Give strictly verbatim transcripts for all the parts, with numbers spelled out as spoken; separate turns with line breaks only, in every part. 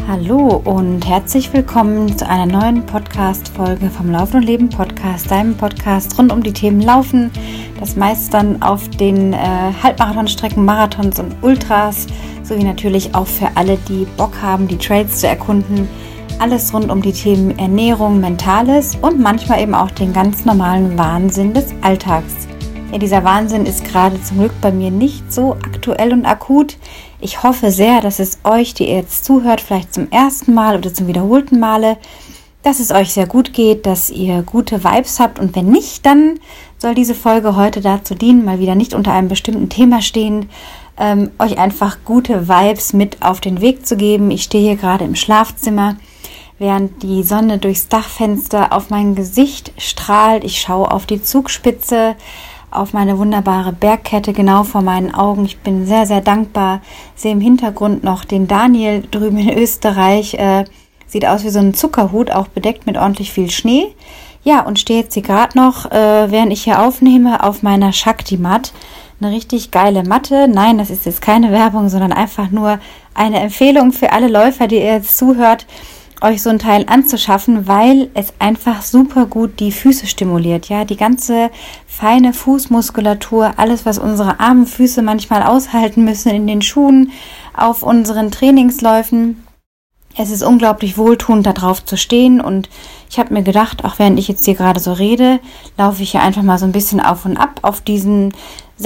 Hallo und herzlich willkommen zu einer neuen Podcast-Folge vom Laufen und Leben Podcast, deinem Podcast rund um die Themen Laufen, das meist dann auf den äh, Halbmarathonstrecken, Marathons und Ultras, sowie natürlich auch für alle, die Bock haben, die Trails zu erkunden, alles rund um die Themen Ernährung, Mentales und manchmal eben auch den ganz normalen Wahnsinn des Alltags. Ja, dieser Wahnsinn ist gerade zum Glück bei mir nicht so aktuell und akut. Ich hoffe sehr, dass es euch, die ihr jetzt zuhört, vielleicht zum ersten Mal oder zum wiederholten Male, dass es euch sehr gut geht, dass ihr gute Vibes habt. Und wenn nicht, dann soll diese Folge heute dazu dienen, mal wieder nicht unter einem bestimmten Thema stehend, ähm, euch einfach gute Vibes mit auf den Weg zu geben. Ich stehe hier gerade im Schlafzimmer, während die Sonne durchs Dachfenster auf mein Gesicht strahlt. Ich schaue auf die Zugspitze, auf meine wunderbare Bergkette genau vor meinen Augen. Ich bin sehr, sehr dankbar. Sehe im Hintergrund noch den Daniel drüben in Österreich. Äh, sieht aus wie so ein Zuckerhut, auch bedeckt mit ordentlich viel Schnee. Ja, und stehe jetzt hier gerade noch, äh, während ich hier aufnehme, auf meiner Shakti-Mat. Eine richtig geile Matte. Nein, das ist jetzt keine Werbung, sondern einfach nur eine Empfehlung für alle Läufer, die ihr jetzt zuhört, euch so ein Teil anzuschaffen, weil es einfach super gut die Füße stimuliert, ja, die ganze feine Fußmuskulatur, alles, was unsere armen Füße manchmal aushalten müssen in den Schuhen, auf unseren Trainingsläufen. Es ist unglaublich wohltuend, da drauf zu stehen, und ich habe mir gedacht, auch während ich jetzt hier gerade so rede, laufe ich hier einfach mal so ein bisschen auf und ab auf diesen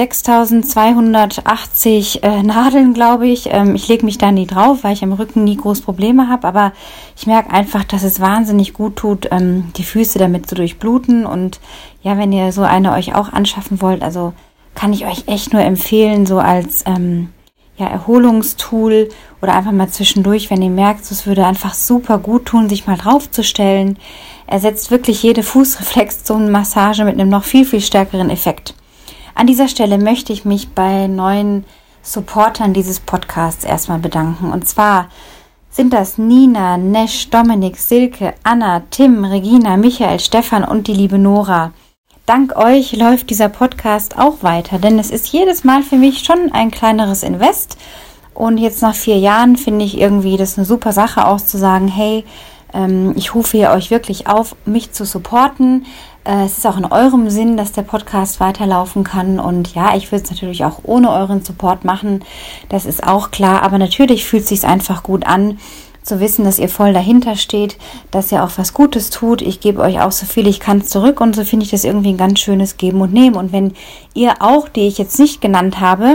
sechstausendzweihundertachtzig äh, Nadeln, glaube ich. Ähm, ich lege mich da nie drauf, weil ich am Rücken nie groß Probleme habe, aber ich merke einfach, dass es wahnsinnig gut tut, ähm, die Füße damit zu durchbluten. Und ja, wenn ihr so eine euch auch anschaffen wollt, also kann ich euch echt nur empfehlen, so als ähm, ja, Erholungstool oder einfach mal zwischendurch, wenn ihr merkt, es würde einfach super gut tun, sich mal draufzustellen. Ersetzt wirklich jede Fußreflexzonenmassage mit einem noch viel, viel stärkeren Effekt. An dieser Stelle möchte ich mich bei neuen Supportern dieses Podcasts erstmal bedanken. Und zwar sind das Nina, Nesch, Dominik, Silke, Anna, Tim, Regina, Michael, Stefan und die liebe Nora. Dank euch läuft dieser Podcast auch weiter, denn es ist jedes Mal für mich schon ein kleineres Invest. Und jetzt nach vier Jahren finde ich irgendwie das eine super Sache auszusagen, hey, ähm, ich rufe hier euch wirklich auf, mich zu supporten. Äh, es ist auch in eurem Sinn, dass der Podcast weiterlaufen kann. Und ja, ich würde es natürlich auch ohne euren Support machen, das ist auch klar. Aber natürlich fühlt es sich einfach gut an, zu wissen, dass ihr voll dahinter steht, dass ihr auch was Gutes tut. Ich gebe euch auch so viel ich kann zurück, und so finde ich das irgendwie ein ganz schönes Geben und Nehmen. Und wenn ihr auch, die ich jetzt nicht genannt habe,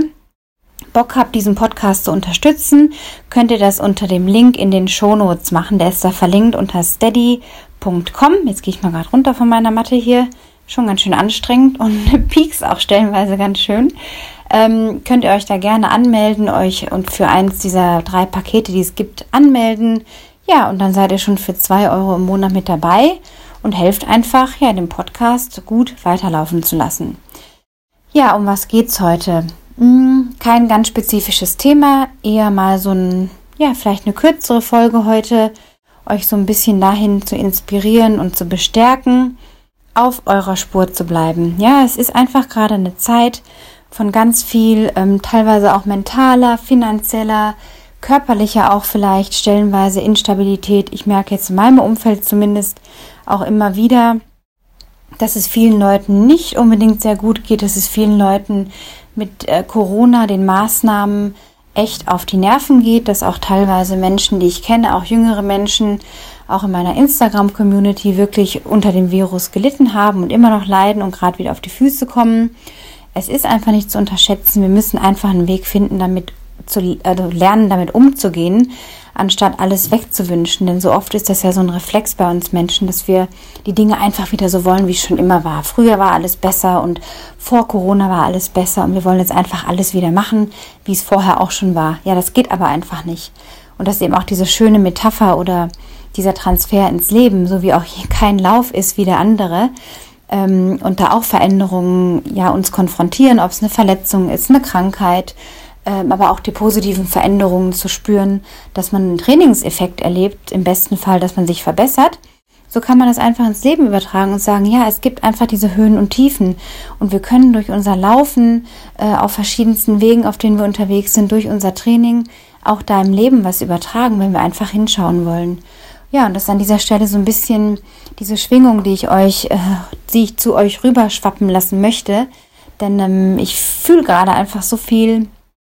Bock habt, diesen Podcast zu unterstützen, könnt ihr das unter dem Link in den Shownotes machen. Der ist da verlinkt unter steady punkt com. Jetzt gehe ich mal gerade runter von meiner Matte hier. Schon ganz schön anstrengend und piekst auch stellenweise ganz schön. Ähm, könnt ihr euch da gerne anmelden, euch und für eins dieser drei Pakete, die es gibt, anmelden. Ja, und dann seid ihr schon für zwei Euro im Monat mit dabei und helft einfach, ja, den Podcast gut weiterlaufen zu lassen. Ja, um was geht's heute? Hm, kein ganz spezifisches Thema, eher mal so ein, ja, vielleicht eine kürzere Folge heute, euch so ein bisschen dahin zu inspirieren und zu bestärken, auf eurer Spur zu bleiben. Ja, es ist einfach gerade eine Zeit von ganz viel, ähm, teilweise auch mentaler, finanzieller, körperlicher auch vielleicht, stellenweise Instabilität. Ich merke jetzt in meinem Umfeld zumindest auch immer wieder, dass es vielen Leuten nicht unbedingt sehr gut geht, dass es vielen Leuten mit äh, Corona, den Maßnahmen, echt auf die Nerven geht, dass auch teilweise Menschen, die ich kenne, auch jüngere Menschen, auch in meiner Instagram-Community wirklich unter dem Virus gelitten haben und immer noch leiden und gerade wieder auf die Füße kommen. Es ist einfach nicht zu unterschätzen. Wir müssen einfach einen Weg finden, damit zu also lernen, damit umzugehen, anstatt alles wegzuwünschen. Denn so oft ist das ja so ein Reflex bei uns Menschen, dass wir die Dinge einfach wieder so wollen, wie es schon immer war. Früher war alles besser und vor Corona war alles besser und wir wollen jetzt einfach alles wieder machen, wie es vorher auch schon war. Ja, das geht aber einfach nicht. Und das ist eben auch diese schöne Metapher oder dieser Transfer ins Leben, so wie auch hier kein Lauf ist wie der andere. Ähm, und da auch Veränderungen ja uns konfrontieren, ob es eine Verletzung ist, eine Krankheit, ähm, aber auch die positiven Veränderungen zu spüren, dass man einen Trainingseffekt erlebt, im besten Fall, dass man sich verbessert so kann man das einfach ins Leben übertragen und sagen, ja, es gibt einfach diese Höhen und Tiefen und wir können durch unser Laufen äh, auf verschiedensten Wegen, auf denen wir unterwegs sind, durch unser Training auch da im Leben was übertragen, wenn wir einfach hinschauen wollen. Ja, und das ist an dieser Stelle so ein bisschen diese Schwingung, die ich euch, äh, die ich zu euch rüberschwappen lassen möchte, denn ähm, ich fühle gerade einfach so viel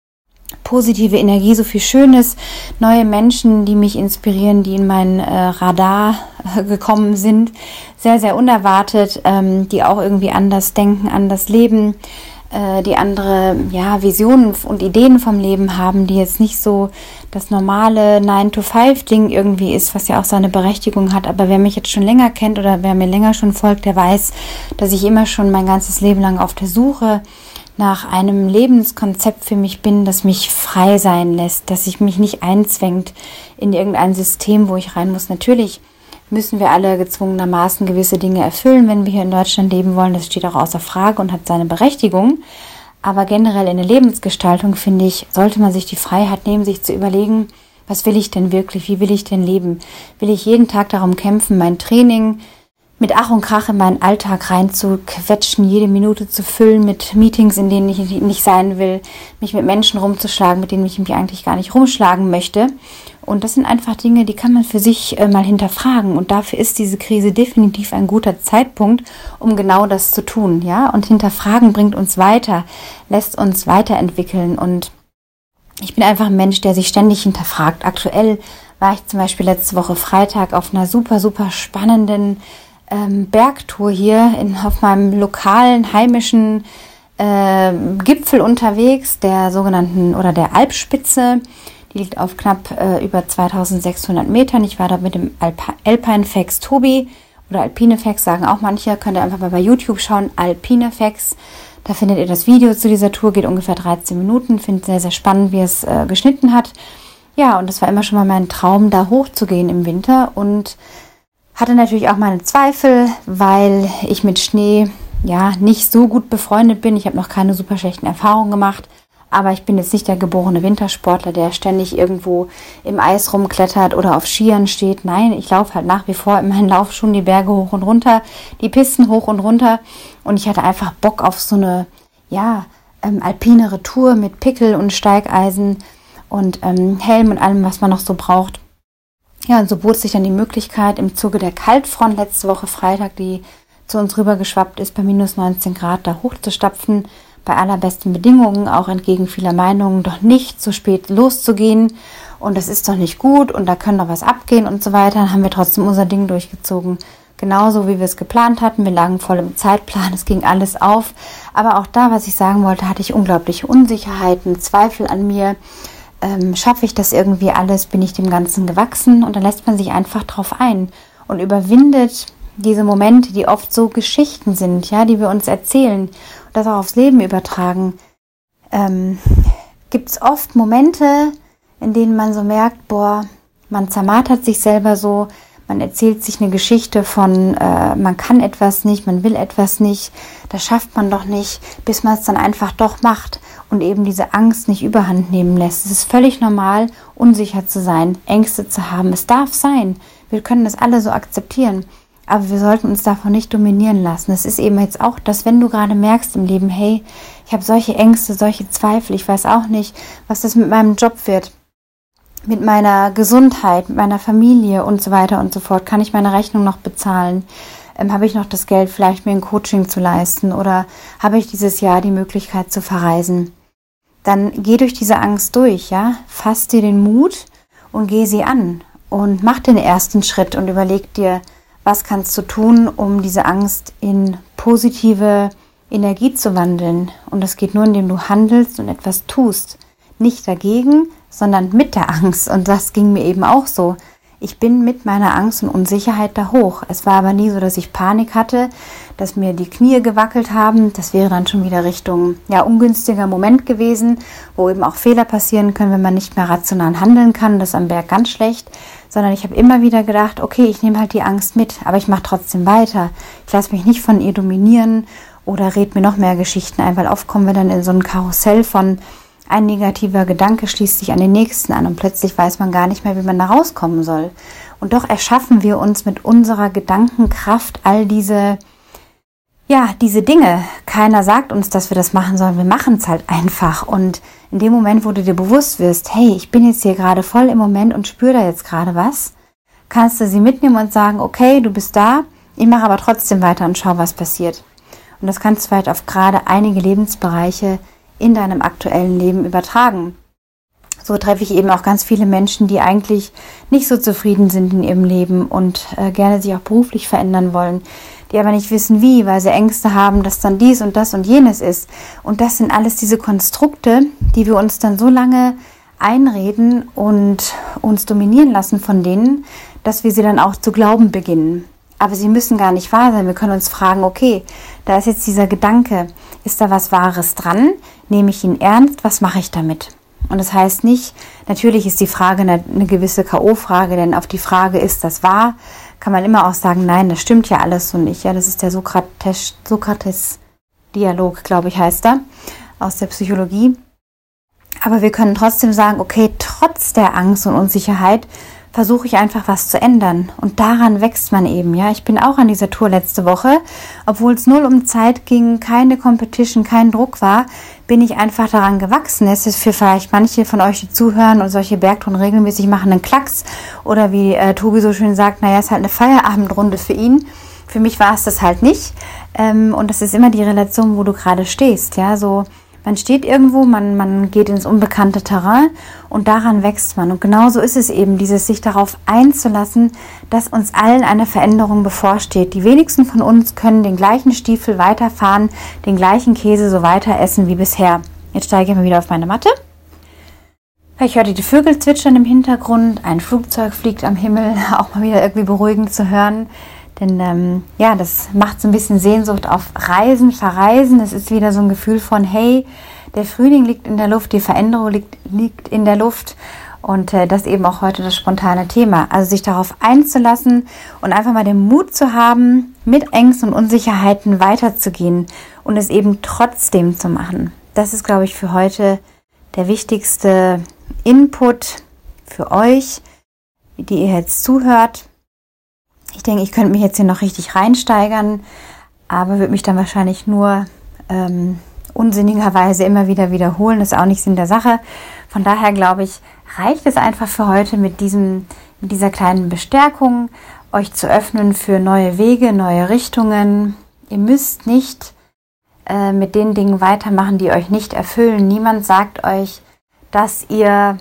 positive Energie, so viel Schönes, neue Menschen, die mich inspirieren, die in mein äh, Radar äh, gekommen sind, sehr, sehr unerwartet, ähm, die auch irgendwie anders denken, anders leben, äh, die andere ja, Visionen und Ideen vom Leben haben, die jetzt nicht so das normale nine to five Ding irgendwie ist, was ja auch seine Berechtigung hat, aber wer mich jetzt schon länger kennt oder wer mir länger schon folgt, der weiß, dass ich immer schon mein ganzes Leben lang auf der Suche nach einem Lebenskonzept für mich bin, das mich frei sein lässt, dass ich mich nicht einzwängt in irgendein System, wo ich rein muss. Natürlich müssen wir alle gezwungenermaßen gewisse Dinge erfüllen, wenn wir hier in Deutschland leben wollen. Das steht auch außer Frage und hat seine Berechtigung. Aber generell in der Lebensgestaltung, finde ich, sollte man sich die Freiheit nehmen, sich zu überlegen, was will ich denn wirklich, wie will ich denn leben? Will ich jeden Tag darum kämpfen, mein Training mit Ach und Krach in meinen Alltag reinzuquetschen, jede Minute zu füllen mit Meetings, in denen ich nicht sein will, mich mit Menschen rumzuschlagen, mit denen ich mich eigentlich gar nicht rumschlagen möchte. Und das sind einfach Dinge, die kann man für sich äh, mal hinterfragen. Und dafür ist diese Krise definitiv ein guter Zeitpunkt, um genau das zu tun. Ja? Und hinterfragen bringt uns weiter, lässt uns weiterentwickeln. Und ich bin einfach ein Mensch, der sich ständig hinterfragt. Aktuell war ich zum Beispiel letzte Woche Freitag auf einer super, super spannenden ähm, Bergtour hier in, auf meinem lokalen, heimischen äh, Gipfel unterwegs, der sogenannten oder der Alpspitze. Die liegt auf knapp äh, über zweitausendsechshundert Metern. Ich war da mit dem Alp- Alpinefex Tobi oder Alpinefex, sagen auch manche. Könnt ihr einfach mal bei YouTube schauen, Alpinefex. Da findet ihr das Video zu dieser Tour, geht ungefähr dreizehn Minuten. Finde sehr, sehr spannend, wie es äh, geschnitten hat. Ja, und es war immer schon mal mein Traum, da hochzugehen im Winter. Und hatte natürlich auch meine Zweifel, weil ich mit Schnee ja nicht so gut befreundet bin. Ich habe noch keine super schlechten Erfahrungen gemacht. Aber ich bin jetzt nicht der geborene Wintersportler, der ständig irgendwo im Eis rumklettert oder auf Skiern steht. Nein, ich laufe halt nach wie vor in meinen Laufschuhen die Berge hoch und runter, die Pisten hoch und runter. Und ich hatte einfach Bock auf so eine, ja, ähm, alpinere Tour mit Pickel und Steigeisen und ähm, Helm und allem, was man noch so braucht. Ja, und so bot sich dann die Möglichkeit im Zuge der Kaltfront letzte Woche Freitag, die zu uns rübergeschwappt ist, bei minus neunzehn Grad da hochzustapfen, bei allerbesten Bedingungen, auch entgegen vieler Meinungen, doch nicht zu spät loszugehen und das ist doch nicht gut und da können doch was abgehen und so weiter. Dann haben wir trotzdem unser Ding durchgezogen, genauso wie wir es geplant hatten. Wir lagen voll im Zeitplan, es ging alles auf, aber auch da, was ich sagen wollte, hatte ich unglaubliche Unsicherheiten, Zweifel an mir. Ähm, schaffe ich das irgendwie alles? Bin ich dem Ganzen gewachsen? Und dann lässt man sich einfach drauf ein und überwindet diese Momente, die oft so Geschichten sind, ja, die wir uns erzählen und das auch aufs Leben übertragen. Ähm, gibt es oft Momente, in denen man so merkt, boah, man zermartert sich selber so, man erzählt sich eine Geschichte von, äh, man kann etwas nicht, man will etwas nicht, das schafft man doch nicht, bis man es dann einfach doch macht und eben diese Angst nicht überhand nehmen lässt. Es ist völlig normal, unsicher zu sein, Ängste zu haben. Es darf sein. Wir können das alle so akzeptieren. Aber wir sollten uns davon nicht dominieren lassen. Es ist eben jetzt auch, dass wenn du gerade merkst im Leben, hey, ich habe solche Ängste, solche Zweifel, ich weiß auch nicht, was das mit meinem Job wird, mit meiner Gesundheit, mit meiner Familie und so weiter und so fort. Kann ich meine Rechnung noch bezahlen? Ähm, habe ich noch das Geld, vielleicht mir ein Coaching zu leisten? Oder habe ich dieses Jahr die Möglichkeit zu verreisen? Dann geh durch diese Angst durch, ja? Fass dir den Mut und geh sie an. Und mach den ersten Schritt und überleg dir, was kannst du tun, um diese Angst in positive Energie zu wandeln? Und das geht nur, indem du handelst und etwas tust. Nicht dagegen, sondern mit der Angst. Und das ging mir eben auch so. Ich bin mit meiner Angst und Unsicherheit da hoch. Es war aber nie so, dass ich Panik hatte, dass mir die Knie gewackelt haben. Das wäre dann schon wieder Richtung ja ungünstiger Moment gewesen, wo eben auch Fehler passieren können, wenn man nicht mehr rational handeln kann. Das ist am Berg ganz schlecht. Sondern ich habe immer wieder gedacht, okay, ich nehme halt die Angst mit, aber ich mache trotzdem weiter. Ich lasse mich nicht von ihr dominieren oder red mir noch mehr Geschichten ein, weil oft kommen wir dann in so ein Karussell von ein negativer Gedanke schließt sich an den nächsten an und plötzlich weiß man gar nicht mehr, wie man da rauskommen soll. Und doch erschaffen wir uns mit unserer Gedankenkraft all diese, ja, diese Dinge. Keiner sagt uns, dass wir das machen sollen. Wir machen es halt einfach. Und in dem Moment, wo du dir bewusst wirst, hey, ich bin jetzt hier gerade voll im Moment und spüre da jetzt gerade was, kannst du sie mitnehmen und sagen, okay, du bist da, ich mache aber trotzdem weiter und schau, was passiert. Und das kannst du vielleicht auf gerade einige Lebensbereiche in deinem aktuellen Leben übertragen. So treffe ich eben auch ganz viele Menschen, die eigentlich nicht so zufrieden sind in ihrem Leben und äh, gerne sich auch beruflich verändern wollen, die aber nicht wissen wie, weil sie Ängste haben, dass dann dies und das und jenes ist. Und das sind alles diese Konstrukte, die wir uns dann so lange einreden und uns dominieren lassen von denen, dass wir sie dann auch zu glauben beginnen. Aber sie müssen gar nicht wahr sein. Wir können uns fragen, okay, da ist jetzt dieser Gedanke, ist da was Wahres dran? Nehme ich ihn ernst? Was mache ich damit? Und das heißt nicht, natürlich ist die Frage eine, eine gewisse K O-Frage, denn auf die Frage, ist das wahr, kann man immer auch sagen, nein, das stimmt ja alles so nicht. Ja, das ist der Sokrates, Sokrates-Dialog, glaube ich, heißt er, aus der Psychologie. Aber wir können trotzdem sagen, okay, trotz der Angst und Unsicherheit versuche ich einfach was zu ändern. Und daran wächst man eben, ja. Ich bin auch an dieser Tour letzte Woche, obwohl es null um Zeit ging, keine Competition, kein Druck war, bin ich einfach daran gewachsen. Es ist für vielleicht manche von euch, die zuhören und solche Bergtouren regelmäßig machen, einen Klacks. Oder wie äh, Tobi so schön sagt, naja, es ist halt eine Feierabendrunde für ihn. Für mich war es das halt nicht. Ähm, und das ist immer die Relation, wo du gerade stehst, ja, so. Man steht irgendwo, man, man geht ins unbekannte Terrain und daran wächst man. Und genauso ist es eben, dieses sich darauf einzulassen, dass uns allen eine Veränderung bevorsteht. Die wenigsten von uns können den gleichen Stiefel weiterfahren, den gleichen Käse so weiter essen wie bisher. Jetzt steige ich mal wieder auf meine Matte. Ich hörte die Vögel zwitschern im Hintergrund, ein Flugzeug fliegt am Himmel, auch mal wieder irgendwie beruhigend zu hören. Denn ähm, ja, das macht so ein bisschen Sehnsucht auf Reisen, Verreisen. Es ist wieder so ein Gefühl von, hey, der Frühling liegt in der Luft, die Veränderung liegt, liegt in der Luft. Und äh, das eben auch heute das spontane Thema. Also sich darauf einzulassen und einfach mal den Mut zu haben, mit Ängsten und Unsicherheiten weiterzugehen und es eben trotzdem zu machen. Das ist, glaube ich, für heute der wichtigste Input für euch, die ihr jetzt zuhört. Ich denke, ich könnte mich jetzt hier noch richtig reinsteigern, aber würde mich dann wahrscheinlich nur ähm, unsinnigerweise immer wieder wiederholen. Das ist auch nicht Sinn der Sache. Von daher, glaube ich, reicht es einfach für heute mit, diesem, mit dieser kleinen Bestärkung, euch zu öffnen für neue Wege, neue Richtungen. Ihr müsst nicht äh, mit den Dingen weitermachen, die euch nicht erfüllen. Niemand sagt euch, dass ihr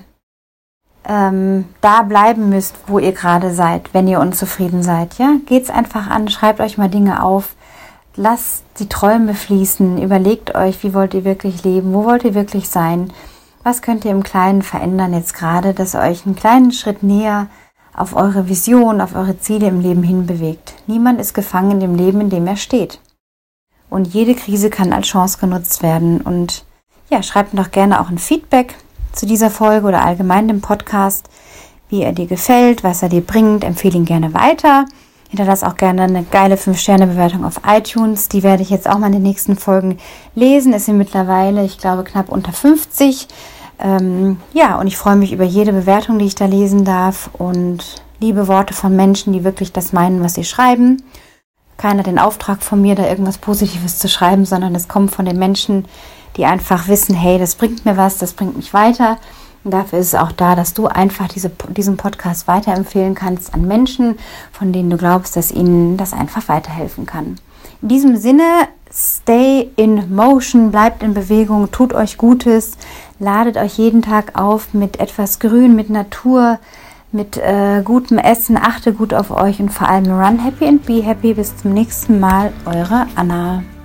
Ähm, da bleiben müsst, wo ihr gerade seid, wenn ihr unzufrieden seid. Ja, geht's einfach an, schreibt euch mal Dinge auf, lasst die Träume fließen, überlegt euch, wie wollt ihr wirklich leben, wo wollt ihr wirklich sein, was könnt ihr im Kleinen verändern jetzt gerade, dass ihr euch einen kleinen Schritt näher auf eure Vision, auf eure Ziele im Leben hinbewegt. Niemand ist gefangen in dem Leben, in dem er steht. Und jede Krise kann als Chance genutzt werden. Und ja, schreibt mir doch gerne auch ein Feedback zu dieser Folge oder allgemein dem Podcast, wie er dir gefällt, was er dir bringt. Empfehle ihn gerne weiter. Hinterlass auch gerne eine geile fünf Sterne Bewertung auf iTunes. Die werde ich jetzt auch mal in den nächsten Folgen lesen. Es sind mittlerweile, ich glaube, knapp unter fünfzig. Ähm, ja, und ich freue mich über jede Bewertung, die ich da lesen darf und liebe Worte von Menschen, die wirklich das meinen, was sie schreiben. Keiner hat den Auftrag von mir, da irgendwas Positives zu schreiben, sondern es kommt von den Menschen, die einfach wissen, hey, das bringt mir was, das bringt mich weiter. Und dafür ist es auch da, dass du einfach diese, diesen Podcast weiterempfehlen kannst an Menschen, von denen du glaubst, dass ihnen das einfach weiterhelfen kann. In diesem Sinne, stay in motion, bleibt in Bewegung, tut euch Gutes, ladet euch jeden Tag auf mit etwas Grün, mit Natur, mit äh, gutem Essen, achte gut auf euch und vor allem run happy and be happy. Bis zum nächsten Mal, eure Anna.